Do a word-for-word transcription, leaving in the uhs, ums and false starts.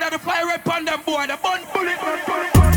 the fire red on them boy. The bun bullet, man, bullet, bullet.